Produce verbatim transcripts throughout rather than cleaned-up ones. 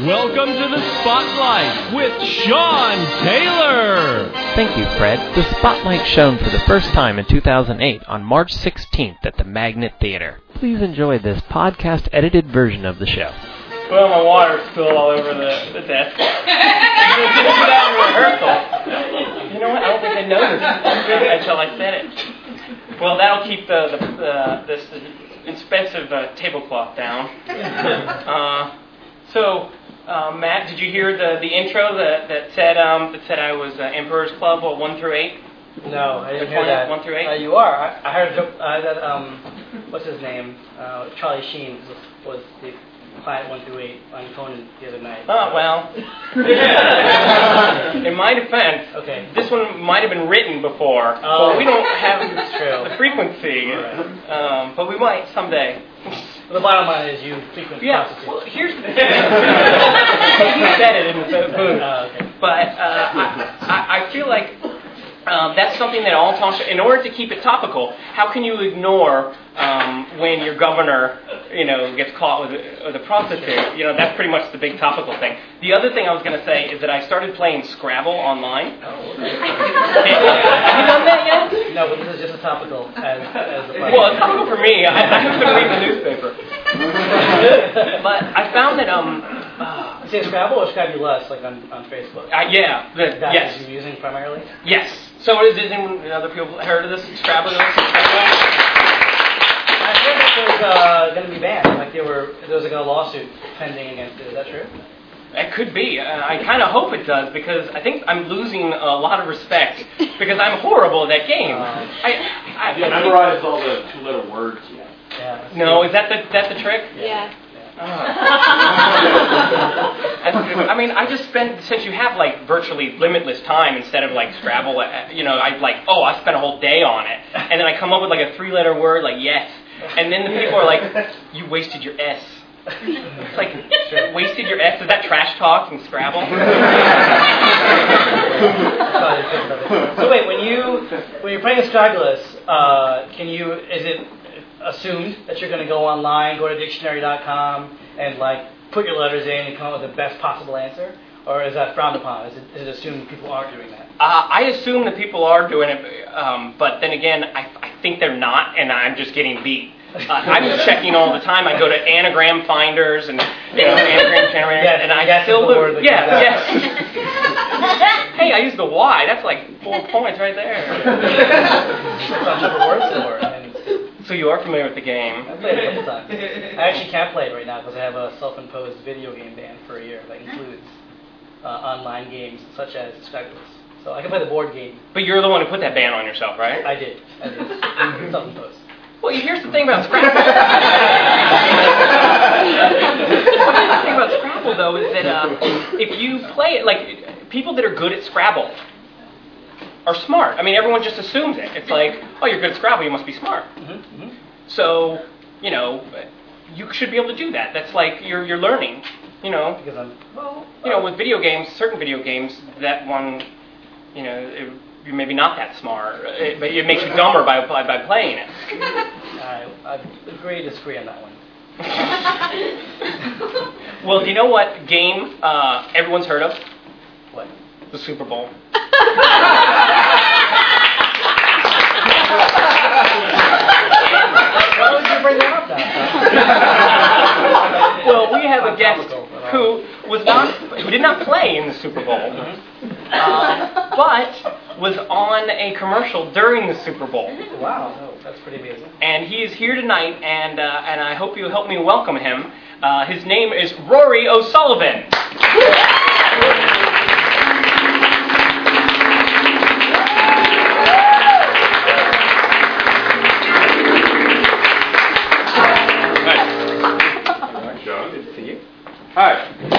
Welcome to the Spotlight with Sean Taylor. Thank you, Fred. The Spotlight shone for the first time in two thousand eight on March sixteenth at the Magnet Theater. Please enjoy this podcast-edited version of the show. Well, my water spilled all over the, the desk. I didn't do that in rehearsal. You know what? I don't think they noticed until I said it. Well, that'll keep the, the, the this expensive uh, tablecloth down. Uh, so, uh, Matt, did you hear the, the intro that that said um, that said I was uh, Emperor's Club, well, one through eight? No, I didn't hear that. One through eight? Uh, you are. I, I heard uh, that. Um, what's his name? Uh, Charlie Sheen was, was the client one through eight on Conan the other night. Oh well. In my defense, okay. This one might have been written before, oh. but we don't have True. the frequency. Right. Um, but we might someday. Well, the bottom line is you frequent yeah. prostitutes. Well, here's the thing. You said it in the booth. Oh, okay. But uh, I, I, I feel like um, that's something that all talk. In order to keep it topical, how can you ignore um, when your governor, you know, gets caught with a, with a prostitute? You know, that's pretty much the big topical thing. The other thing I was going to say is that I started playing Scrabble online. Oh, okay. Have you done that yet? No, but this is just as topical as, as the Well, it's topical for me. I, I haven't been reading the newspaper. But I found that um. Uh, you say Scrabble or Scrabulous, like on, on Facebook? Uh, yeah. The, that yes. you're using primarily? Yes. So is anyone, other people heard of this Scrabble? I heard that it was uh, going to be banned. Like there were, there was like a lawsuit pending against it. Is that true? It could be. Uh, I kind of hope it does because I think I'm losing a lot of respect because I'm horrible at that game. Um, I, I, Have you memorized all the two-letter words yet? Yeah. No, is that the that the trick? Yeah. Oh. I mean, I just spent, since you have like virtually limitless time instead of like Scrabble, you know, I like, oh, I spent a whole day on it. And then I come up with like a three-letter word, like yes. And then the people are like, you wasted your S. It's like, sure. Wasted your S? Is that trash talk in Scrabble? So wait, when you when you're playing Scrabulous, uh, can you? Is it assumed that you're going to go online, go to dictionary dot com, and like put your letters in and come up with the best possible answer, or is that frowned upon? Is it, is it assumed people are doing that? Uh, I assume that people are doing it, um, but then again, I, I think they're not, and I'm just getting beat. Uh, I'm checking all the time. I go to anagram finders and you know anagram generators, yes, and I yes, still lose. Yeah, yes. Hey, I used the Y. That's like four points right there. So you are familiar with the game? I've played it a couple times. I actually can't play it right now because I have a self-imposed video game ban for a year that includes uh, online games such as Scrabulous. So I can play the board game. But you're the one who put that ban on yourself, right? I did. I did. Self-imposed. Well, here's the thing about Scrabble. The thing about Scrabble, though, is that uh, if you play it, like, people that are good at Scrabble are smart. I mean, everyone just assumes it. It's like, oh, you're good at Scrabble, you must be smart. Mm-hmm, mm-hmm. So, you know, you should be able to do that. That's like, you're you're learning, you know. Because I'm, well, you know, with video games, certain video games, that one, you know, it, you're maybe not that smart, it, but it makes you dumber by by, by playing it. I, I agree to disagree on that one. Well, do you know what game uh, everyone's heard of? What? The Super Bowl. Why would you bring that up now? Well, we have a guest who was not, who did not play in the Super Bowl, uh, but was on a commercial during the Super Bowl. Wow, oh, that's pretty amazing. And he is here tonight, and uh, and I hope you'll help me welcome him. Uh, his name is Rory O'Sullivan. Hi.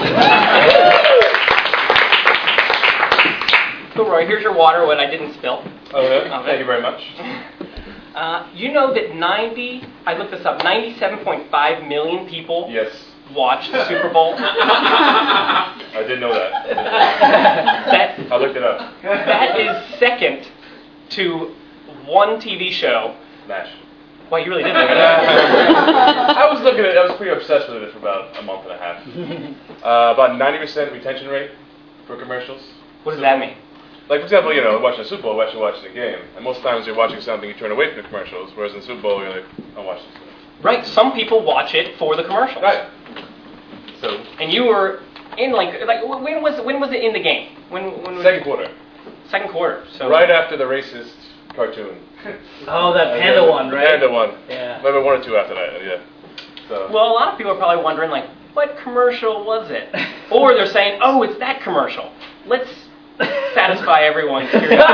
So, Roy, here's your water, what I didn't spill. Oh, yeah? Thank you very much. Uh, you know that ninety, I looked this up, ninety-seven point five million people yes. watched the Super Bowl? I did know that. that. I looked it up. That is second to one T V show. MASH. Well, you really did look at that. I was looking at it. I was pretty obsessed with it for about a month and a half. uh, about ninety percent retention rate for commercials. What does that mean? Like, for example, you know, watching a Super Bowl, you're actually watching a game. And most times you're watching something, you turn away from the commercials, whereas in the Super Bowl, you're like, I'll watch this. Right, some people watch it for the commercials. Right. So. And you were in, like, like when was when was it in the game? When, when was Second it? quarter. Second quarter. So Right after the racist cartoon. Oh, that panda one, right? Panda one. Yeah. Maybe one or two after that, yeah. So. Well, a lot of people are probably wondering, like, what commercial was it? Or they're saying, oh, it's that commercial. Let's satisfy everyone's curiosity.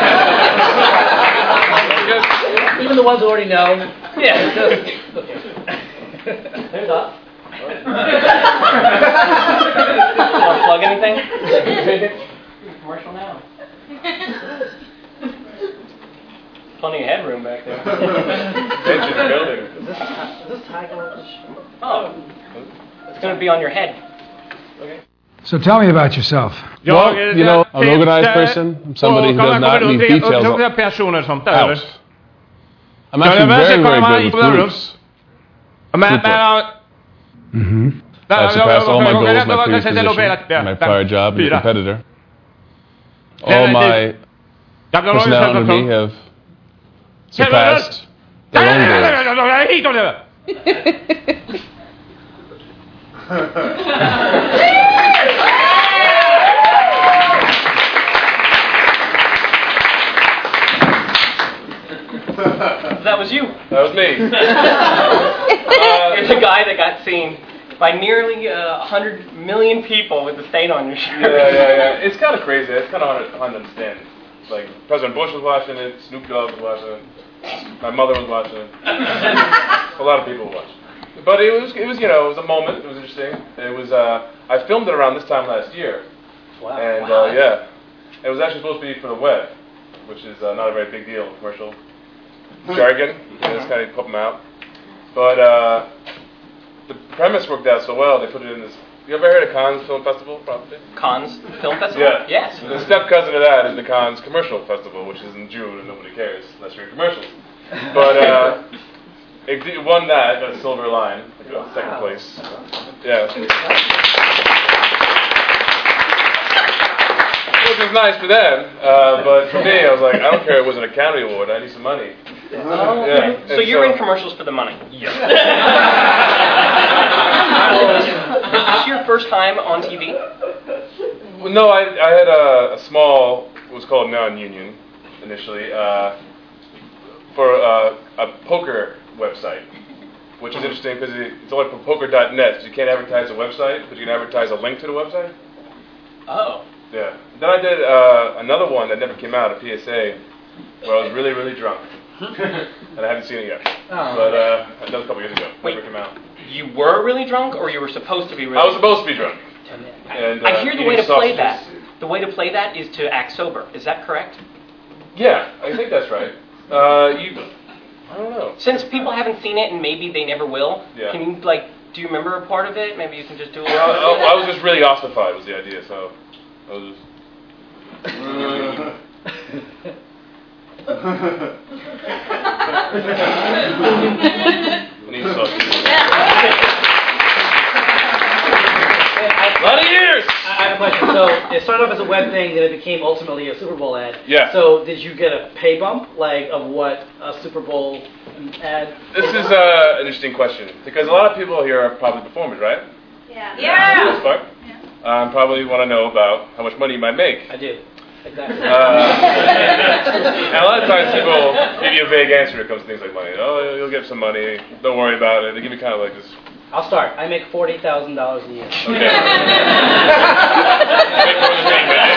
Even the ones who already know. Yeah. Okay. There's us. Want to plug anything? Commercial now. Plenty of headroom back there. Bench building. Is this, is this Tiger? Oh. It's going to be on your head. Okay. So tell me about yourself. Well, you know, an organized person, I'm somebody who does not leave details out. I'm actually very, very good with groups. Mm-hmm. I surpassed all my goals my previous position, my prior job and competitor. All my personnel under me have surpassed their own goals. That was you. That was me. uh, It's a guy that got seen by nearly uh, one hundred million people with the stain on your shirt. Yeah, yeah, yeah. It's kind of crazy. It's kind of hard, hard to understand. Like, President Bush was watching it, Snoop Dogg was watching it, my mother was watching it. A lot of people were watching it. But it was, it was, you know, it was a moment. It was interesting. It was, uh, I filmed it around this time last year. Wow. And, wow. uh, yeah. It was actually supposed to be for the web, which is uh, not a very big deal in commercial jargon. You just kind of put them out. But uh, the premise worked out so well, they put it in this. You ever heard of Cannes Film Festival, probably? Cannes Film Festival? Yeah. Yes. The step cousin of that is the Cannes Commercial Festival, which is in June and nobody cares unless you're in commercials. But uh, it, it won that, got a silver line, like wow. second place. Yeah. Which was nice for them, uh, but for me, I was like, I don't care if it was an Academy Award, I need some money. Oh, yeah. So and you're so, in commercials for the money? Yeah. Is this your first time on T V? Well, no, I, I had a, a small, what was called non-union initially, uh, for uh, a poker website, which is interesting because it, it's only for poker dot net, so you can't advertise a website, but you can advertise a link to the website. Oh. Yeah. Then I did uh, another one that never came out, a P S A, where I was really, really drunk. And I haven't seen it yet. Oh. But uh, that was a couple years ago. Wait, never came out. You were really drunk, or you were supposed to be really I was supposed to be drunk. And, uh, I hear the way to play that. The way to play that is to act sober. Is that correct? Yeah, I think that's right. Uh, you, I don't know. Since people haven't seen it and maybe they never will, yeah. Can you, like, do you remember a part of it? Maybe you can just do a little well, bit of it. I, I was just really ossified was the idea, so I was just... A lot of years! I have a question. So it started off as a web thing, then it became ultimately a Super Bowl ad. Yeah. So did you get a pay bump, like, of what a Super Bowl ad? This is uh, an interesting question, because a lot of people here are probably performers, right? Yeah. Yeah. For the most part. Yeah. Um, probably want to know about how much money you might make. I do. Exactly. Uh, and a lot of times people give you a vague answer when it comes to things like money. Oh, you'll get some money. Don't worry about it. They give me kind of like this. I'll start. I make forty thousand dollars a year. Okay. Make more than me, man.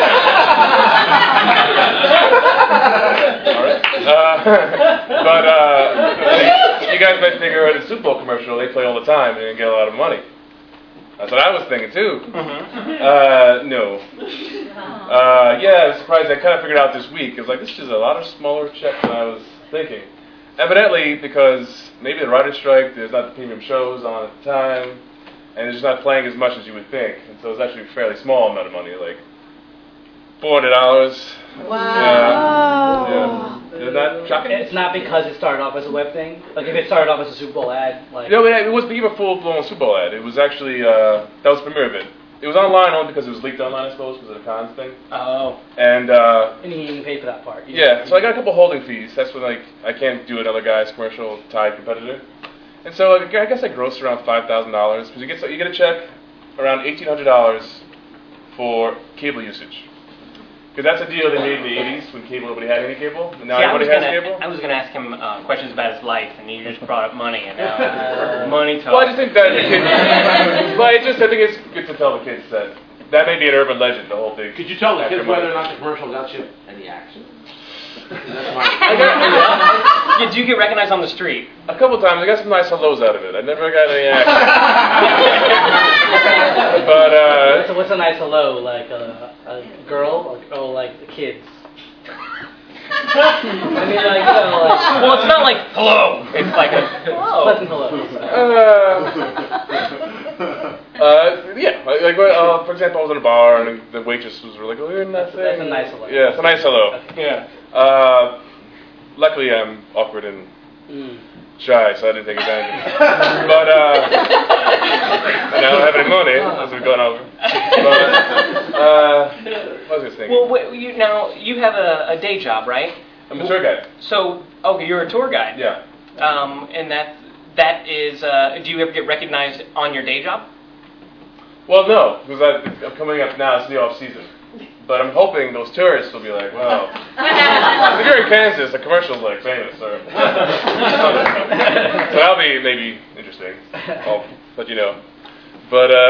All right. Uh, but uh, you guys might figure at a Super Bowl commercial they play all the time and get a lot of money. That's what I was thinking too. Mm-hmm. Uh, no. Uh, yeah, I was surprised. I kind of figured out this week. It was like, this is a lot of smaller checks than I was thinking. Evidently, because maybe the writer's strike, there's not the premium shows on at the time, and it's just not playing as much as you would think. And so it's actually a fairly small amount of money, like four hundred dollars. Wow. Yeah. Yeah. Is that shocking? It's not because it started off as a web thing. Like if it started off as a Super Bowl ad, like no, it wasn't even a full-blown Super Bowl ad. It was actually uh, that was the premiere of it. It was online only because it was leaked online, I suppose, because of the cons thing. Oh. And uh, and you even paid for that part. You yeah, so I got a couple holding fees. That's when like I can't do another guy's commercial Tide competitor. And so I guess I grossed around five thousand dollars because you get you get a check around eighteen hundred dollars for cable usage. Because that's a deal they made in the eighties when cable nobody had any cable, and now See, everybody has gonna, cable. I was going to ask him uh, questions about his life, and you just brought up money, and now uh, money talk. Well, I just think that the kids. Well, I just I think it's good to tell the kids that that may be an urban legend. The whole thing. Could you tell the kids whether or not the commercial got you any action? That's my. I got, yeah, do you get recognized on the street? A couple times. I got some nice hellos out of it. I never got any action. But uh, So what's a nice hello? Like a, a girl, or, or like the kids? I mean, like, you know, like Well, it's not like hello. It's like a hello. pleasant hello. Uh, uh, yeah, like, like uh, for example, I was in a bar and the waitress was like, "Oh, you're not That's, that's a nice hello. Yeah, it's a nice hello. Okay. Yeah. Uh, luckily, I'm awkward and Mm. shy, so I didn't take advantage of it. But uh, and I don't have any money, as we've gone over. But uh, what was I thinking? Well, wait, you, now you have a, a day job, right? I'm a tour guide. So, okay, you're a tour guide. Yeah. Um, and that that is. Uh, do you ever get recognized on your day job? Well, no, because I, I'm coming up now. It's the off season. But I'm hoping those tourists will be like, wow. If you're in Kansas, the commercial's like famous. Or so that'll be maybe interesting. I'll let you know. But, uh,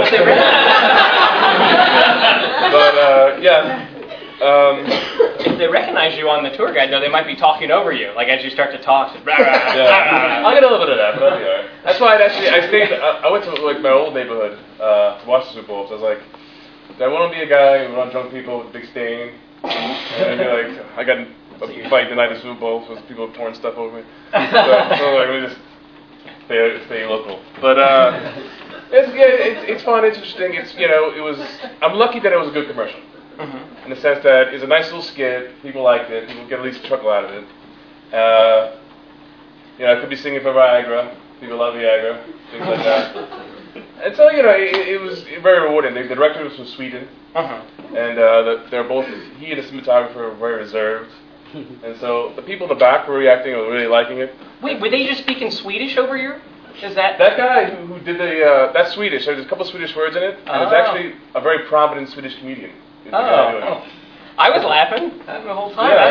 but uh, yeah. Um, if they recognize you on the tour guide, though, they might be talking over you, like as you start to talk. So, rah, rah, rah, yeah. rah, rah. I'll get a little bit of that, but I'll be alright. That's why I actually I stayed. I, I went to like my old neighborhood uh, to watch the Super Bowl. So I was like, I want to be a guy who runs drunk people with a big stain, and be like, I got a fight the night of the Super Bowl, so people pouring stuff over me. So, so like, let me just stay, stay local. But uh, it's yeah, it's it's fun, it's interesting. It's you know, it was. I'm lucky that it was a good commercial. Mm-hmm. In the sense that it's a nice little skit, people liked it, people get at least a chuckle out of it. Uh, you know, I could be singing for Viagra, people love Viagra, things like that. And so, you know, it, it was very rewarding. The director was from Sweden, Uh-huh. and uh, the, they're both, he and the cinematographer were very reserved. And so the people in the back were reacting, were really liking it. Wait, were they just speaking Swedish over here? Is that... That guy who, who did the, uh, that's Swedish, there's a couple Swedish words in it, and it's Oh. actually a very prominent Swedish comedian. Oh. oh. I was laughing the whole time. Yeah.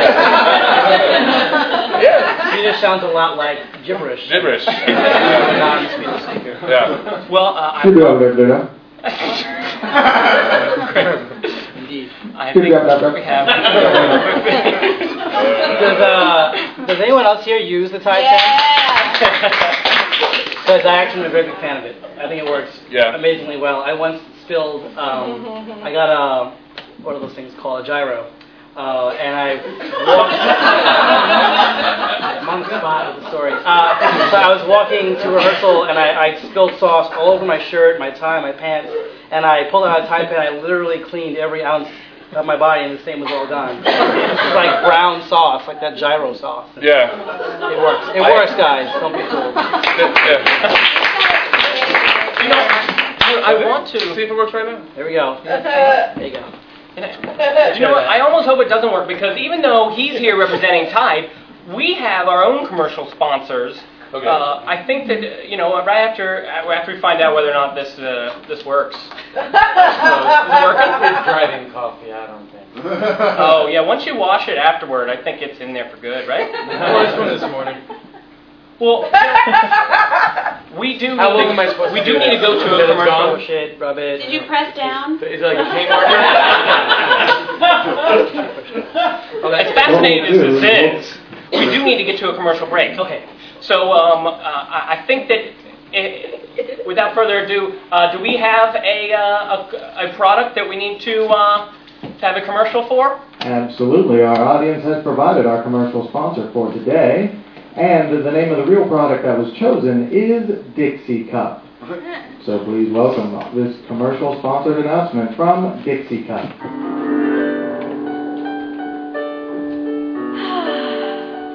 yeah. Swedish sounds a lot like gibberish. Gibberish. Non-Swedish speaker. Yeah. Well, uh, I... Indeed. I think we have... does, uh, does anyone else here use the Tide pen? Because I actually am a very big fan of it. I think it works Yeah. amazingly well. I once spilled, um, I got a, what are those things called, a gyro. Uh, and I walked, I'm on the spot with the story. Uh, so I was walking to rehearsal and I, I spilled sauce all over my shirt, my tie, my pants, and I pulled out a Tide pen. I literally cleaned every ounce of my body and the stain was all gone. It was like brown sauce, like that gyro sauce. Yeah. It works. It works, guys. Don't be fooled. Yeah. You know, I, I want to... See if it works right now. There we go. There you go. You know what? I almost hope it doesn't work because even though he's here representing Tide, we have our own commercial sponsors. Okay. Uh, I think that you know right after after we find out whether or not this uh, this works. So, is it working? It's driving coffee, I don't think. Oh yeah. Once you wash it afterward, I think it's in there for good, right? Well, it's from this morning. Well, we do. How need long to, am I supposed we to do do need to that? go to a Until it's commercial. gone? Shit, rub it. Did you press down? Is it like a Kmart? As fascinating as this is, we do need to get to a commercial break. Okay. So um, uh, I I think that, it, without further ado, uh, do we have a, uh, a a product that we need to uh, to have a commercial for? Absolutely. Our audience has provided our commercial sponsor for today, and the name of the real product that was chosen is Dixie Cup. So please welcome this commercial sponsored announcement from Dixie Cup.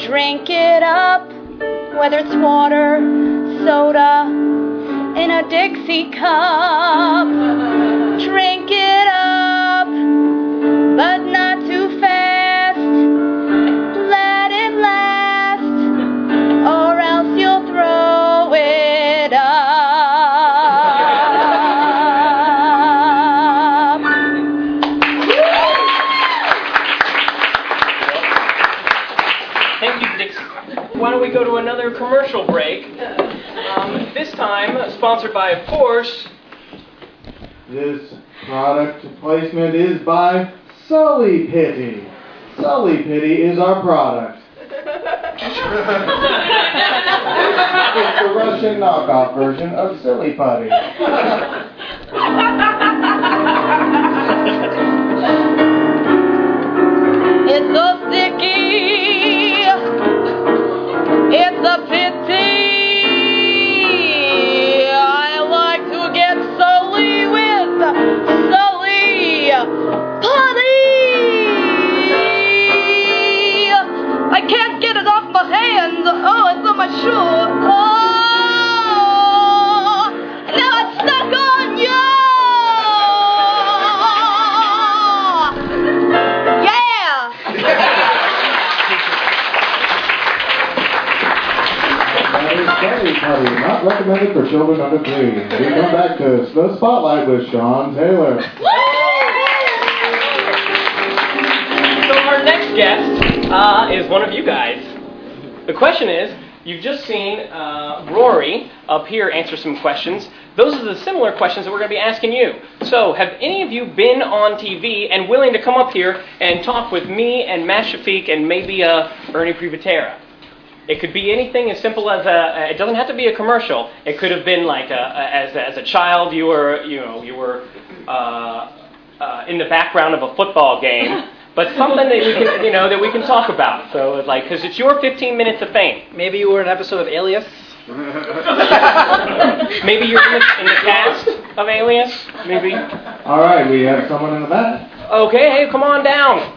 Drink it up, whether it's water, soda, in a Dixie cup. Drink it up, but not too fast. Let it last, or else you'll throw it up. Thank you, Dixie. Why don't we go to another commercial break? Um, this time, sponsored by, of course... This product placement is by Sully Pity. Sully Pity is our product. It's the Russian knockoff version of Silly Putty. It's so sticky, it's a pity. I like to get Sully with Sully Putty. I can't get it off my hands. Oh, it's on my shoe. Oh, now it's stuck on you. Sully Putty, not recommended for children under three. We come back to the Spotlight with Sean Taylor. So our next guest uh, is one of you guys. The question is, you've just seen uh, Rory up here answer some questions. Those are the similar questions that we're going to be asking you. So, have any of you been on T V and willing to come up here and talk with me and Matt Shafiq and maybe uh, Ernie Privatera? It could be anything as simple as a. It doesn't have to be a commercial. It could have been like a, a, as a, as a child you were you know you were uh, uh, in the background of a football game, but something that we can you know that we can talk about. So it's like because it's your fifteen minutes of fame. Maybe you were an episode of Alias. Maybe you're in the, in the cast of Alias. Maybe. All right, we have someone in the back. Okay, hey, come on down.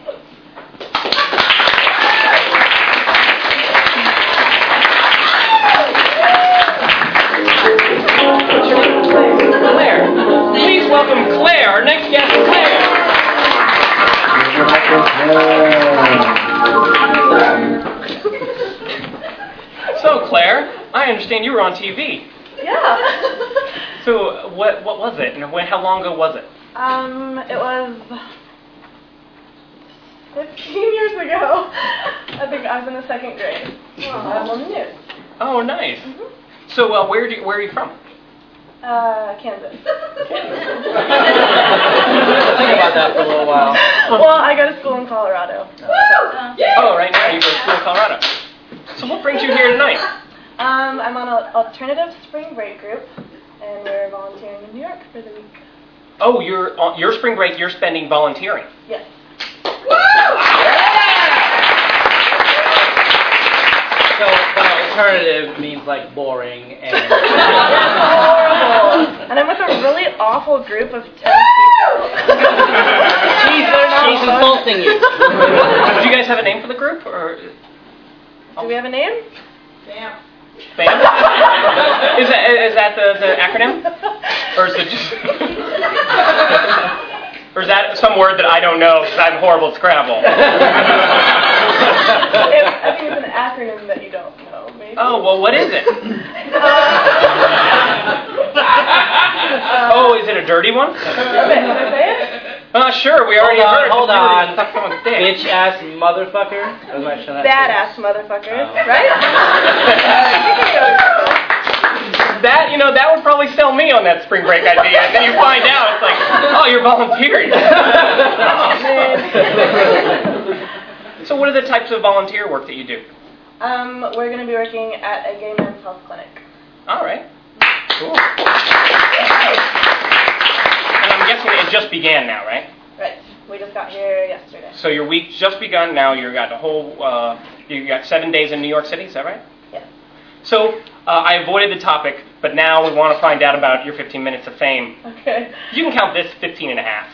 Claire. Please welcome Claire, our next guest, Claire. So, Claire, I understand you were on T V. Yeah. So, what what was it, and when, how long ago was it? Um, it was fifteen years ago. I think I was in the second grade. Oh. I was on the news. Oh, nice. Mm-hmm. So, uh, where do you, where are you from? Uh, Kansas. Think about that for a little while. Well, I go to school in Colorado. Oh, yeah. Oh, right now you go to school in Colorado. So what brings you here tonight? Um, I'm on an alternative spring break group, and we're volunteering in New York for the week. Oh, your uh, your spring break you're spending volunteering. Yes. So, uh, alternative means like boring and horrible. And I'm with a really awful group of ten people. She's, she's insulting you. Do you guys have a name for the group, or? Do we have a name? Bam. Bam? Is that is that the, the acronym, or is it just? Or is that some word that I don't know because I'm horrible at Scrabble? It, I think it's an acronym that you don't know, maybe. Oh, well, what is it? Uh, oh, is it a dirty one? Can I say it? Uh, sure, we already hold on, heard hold it. on. Suck someone's dick. Bitch ass motherfucker. Badass motherfucker, oh. right? That, you know, that would probably sell me on that spring break idea. And then you find out, it's like, oh, you're volunteering. So what are the types of volunteer work that you do? Um, we're going to be working at a gay men's health clinic. All right. Cool. And I'm guessing it just began now, right? Right. We just got here yesterday. So your week just begun now. You got the whole, uh, you got seven days in New York City, is that right? Yes. So uh, I avoided the topic, but now we want to find out about your fifteen minutes of fame. Okay. You can count this fifteen and a half.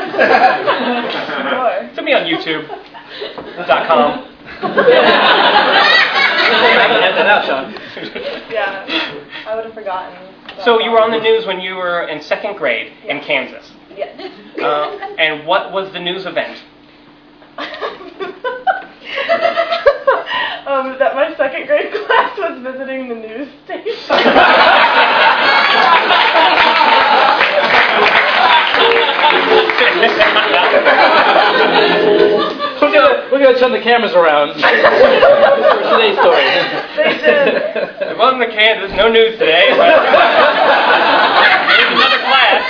Sure. It's going to be on YouTube dot com. Edit that out, Sean. Yeah, I would have forgotten. So you were on the news when you were in second grade in Kansas. Yes. Uh, and what was the news event? um, that my second grade class was visiting the news station. we're gonna we're gonna turn the cameras around for today's story. They did. It wasn't the Kansas, no news today. But there's another class.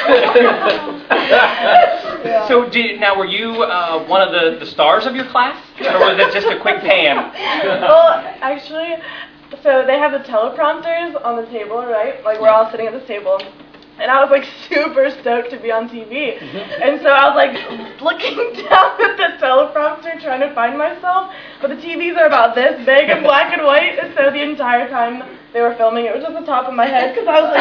Yeah. So did, now, were you uh, one of the, the stars of your class, or was it just a quick pan? Well, actually, so they have the teleprompters on the table, right? Like we're all sitting at this table. And I was like super stoked to be on T V. And so I was like looking down at the teleprompter trying to find myself. But the T Vs are about this big and black and white. And so the entire time they were filming, it was just the top of my head because I was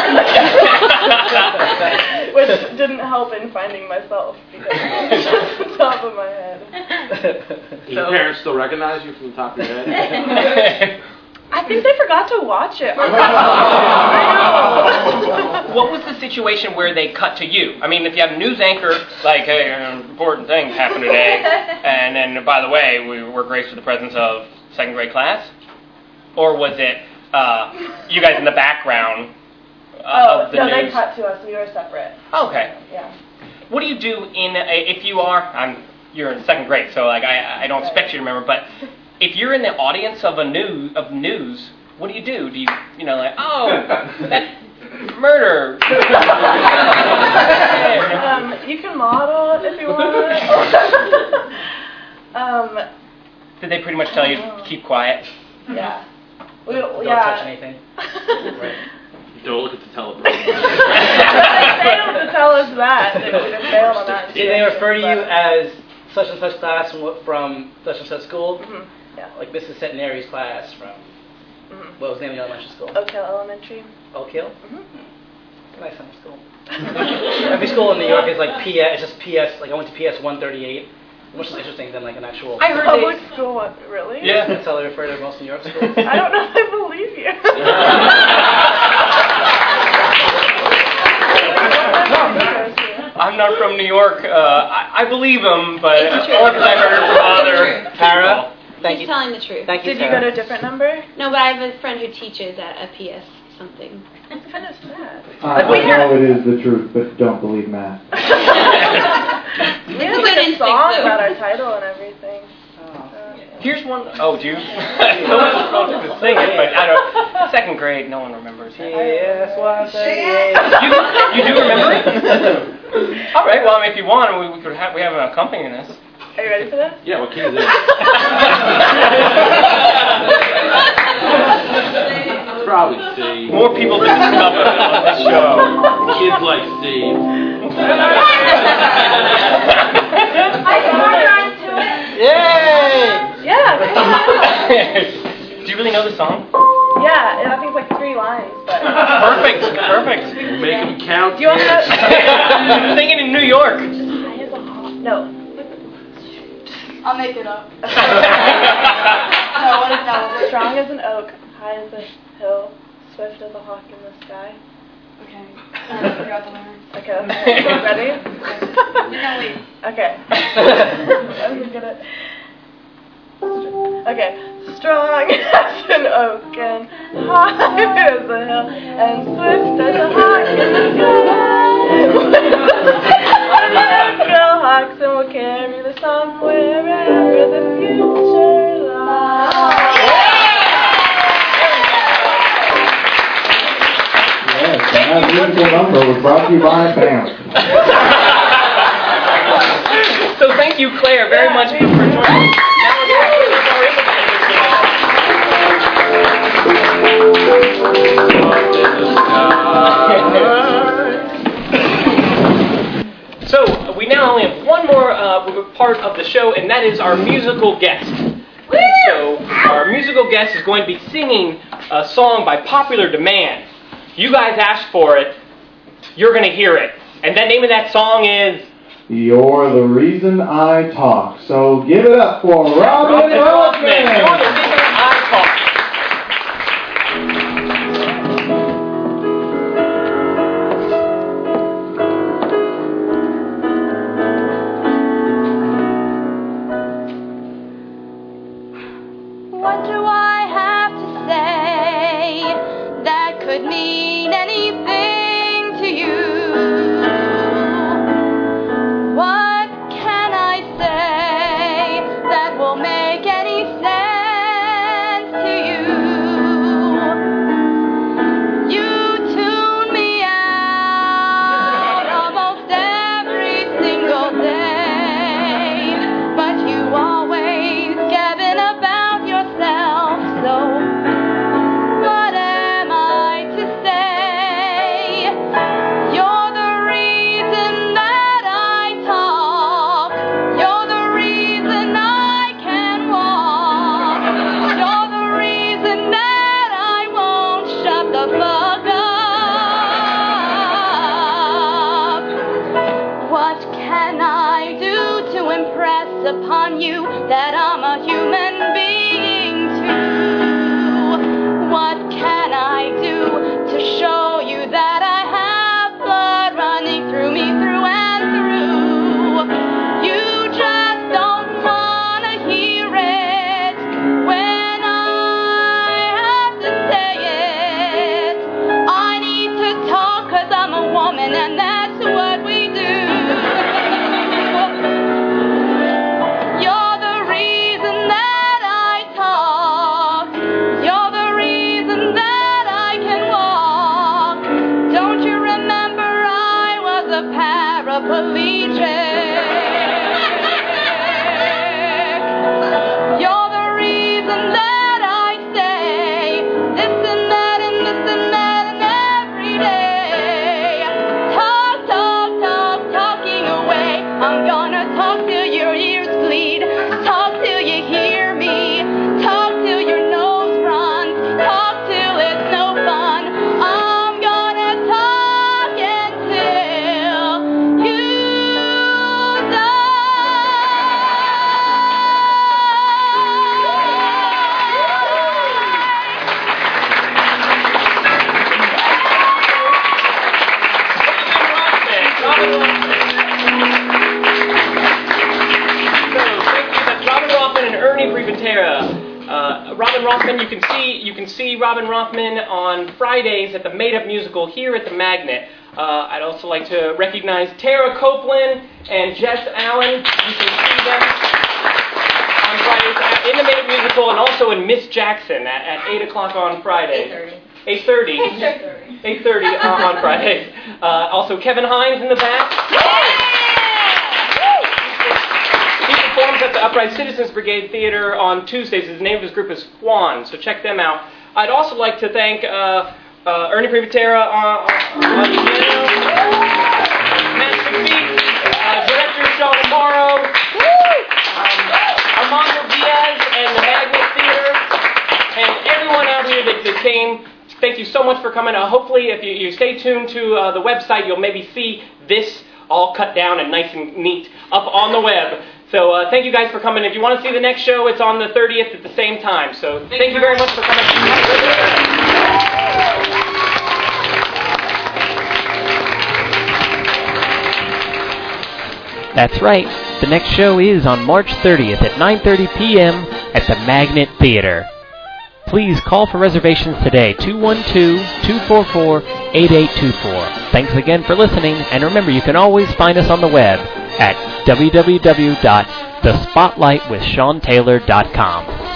like, which didn't help in finding myself because it was just the top of my head. Do your parents still recognize you from the top of your head? I think they forgot to watch it. What was the situation where they cut to you? I mean, if you have a news anchor, like, hey, an important thing happened today, and then, by the way, we were graced with the presence of second grade class? Or was it uh, you guys in the background uh, oh, of the no, news? they cut to us. We were separate. Okay. Yeah. What do you do in, a, if you are, I'm, you're in second grade, so like I, I don't expect you to remember, but if you're in the audience of a news, of news, what do you do? Do you, you know, like, oh, that murder. um, you can model if you want. um, Did they pretty much tell you to keep quiet? Yeah. We, Don't yeah. touch anything. Right. Don't look at the teleprompter. They failed to tell us that. They would have failed on that. Did they refer to you as such and such class from, from such and such school? Mm-hmm. Yeah. Like Missus Centenary's class from, mm-hmm. what was the name of the elementary school? Oak Hill Elementary. Oak Hill? Mm-hmm. Nice high school. Every school in New York is like P S, it's just P S, like I went to P S one thirty-eight, much more interesting than like an actual... I heard public they... school, what, really? Yeah. That's how they refer to most New York schools. I don't know if I believe you. I'm not from New York. Uh, I, I believe him, but only because I heard it from other... Tara, thank He's you. telling the truth. Thank you, Did you Tara. go to a different number? No, but I have a friend who teaches at a P S something. It's kind of sad. I know it is the truth, but don't believe Matt. We had It's a like good a instinct, song though. about our title and everything. Here's one... Oh, do you? No one's supposed to sing it, but I don't... Second grade, no one remembers it. Yes, one thirty-eight. You, you do remember it? All right, well, I mean, if you want, we, we could have we have an accompanist. Are you ready for this? Yeah, what key is it? Probably C. More people than discover on this show. Kids like Steve. I got onto it. Yay! Yeah. Do you really know the song? Yeah, and I think it's like three lines, but. Perfect, perfect. Make them count. Do you want to? Sing it in New York. No. I'll make it up. No, what is that? Strong as an oak, high as a hill, swift as a hawk in the sky. Okay. I forgot the lyrics. Okay, okay. Ready? No, wait. Okay. I'm gonna. Okay. Strong as an oak and high as a hill and swift as a hawk in the sky. Go hawks and we'll carry the song wherever the future lies. Yes, and that beautiful number was brought to you by BAM. So thank you, Claire, very much for joining us. Now we're So we now only have one more uh, part of the show, and that is our musical guest. So our musical guest is going to be singing a song by popular demand. You guys asked for it. You're going to hear it. And the name of that song is... You're the reason I talk. So give it up for Robin Robin Hoffman. Hoffman. You're the reason I talk. impress upon you that I'm a human being too. What can I do to show you that I have blood running through me through and through? You just don't want to hear it when I have to say it. I need to talk 'cause I'm a woman and that's what we do. You're the reason that I talk. You're the reason that I can walk. Don't you remember I was a paraplegic? You're the reason that I say this and that and this and that and every day. Talk, talk, talk, talking away. I'm gonna talk till your ears bleed. Talk till you hear me. Talk till your nose runs. Talk till it's no fun. I'm gonna talk until you Robin Rothman and Ernie Preventera. Uh, Robin Rothman, you can see you can see Robin Rothman on Fridays at the Made Up Musical here at the Magnet. Uh, I'd also like to recognize Tara Copeland and Jess Allen. You can see them on Fridays at, in the Made Up Musical and also in Miss Jackson at, at eight o'clock on Friday. eight thirty. eight thirty. eight thirty on, on Fridays. Uh, also Kevin Hines in the back. He performs at the Upright Citizens Brigade Theater on Tuesdays. The name of his group is Juan, so check them out. I'd also like to thank uh, uh, Ernie Preventera on, on, on the piano, Matt McPhee, uh, Director Sean Amaro, um, Armando Diaz, and the Magnet Theater, and everyone out here that, that came. Thank you so much for coming. Uh, hopefully, if you, you stay tuned to uh, the website, you'll maybe see this all cut down and nice and neat up on the web. So uh, thank you guys for coming. If you want to see the next show, it's on the thirtieth at the same time. So thank, thank you very much for coming. That's right. The next show is on March thirtieth at nine thirty p.m. at the Magnet Theater. Please call for reservations today, two one two, two four four, eight eight two four. Thanks again for listening, and remember you can always find us on the web at w w w dot the spotlight with sean taylor dot com.